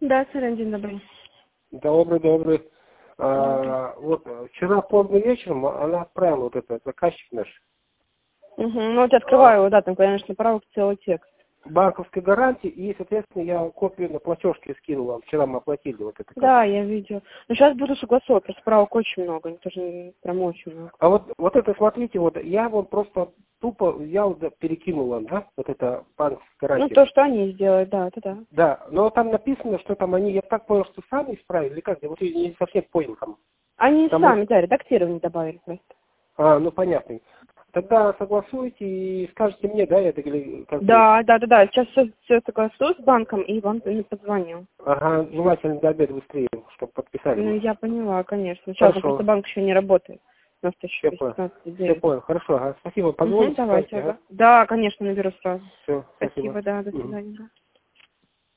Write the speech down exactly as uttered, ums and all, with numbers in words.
Да, Сирен, день добрый. Добрый, добрый. Добрый. А, вот вчера поздно вечером она отправила вот этот заказчик наш. Угу. Ну вот я открываю его, да, там, конечно, правок целый текст. Банковской гарантии, и, соответственно, я копию на платежке скинул вам. Вчера мы оплатили вот это. Да, я видела. Но сейчас буду согласовывать, просто правок очень много, они тоже прям очень много. А вот, вот это, смотрите, вот я вот просто тупо взял, да, перекинул вам, да, вот это банковская гарантия. Ну, то, что они сделают, да, это да. Да, но там написано, что там они, я так понял, что сами исправили, или как? Я вот я не совсем понял там. Они Там сами, их- да, редактирование добавили просто. А, ну понятно. Тогда согласуйте и скажете мне, да, это или как бы... Да, да, да, да, сейчас все, все согласую с банком, и вам не позвонил. Ага, желательно до обеда быстрее, чтобы подписали Ну, мы. я поняла, конечно. Сейчас Хорошо. просто банк еще не работает. У нас еще Все без понял. пятнадцати Все девять. понял. Хорошо, ага. Спасибо. Угу, Позвоните, давайте, скажите, ага. ага. Да, конечно, наберу сразу. Все, спасибо. Спасибо, да, до Мгм. свидания.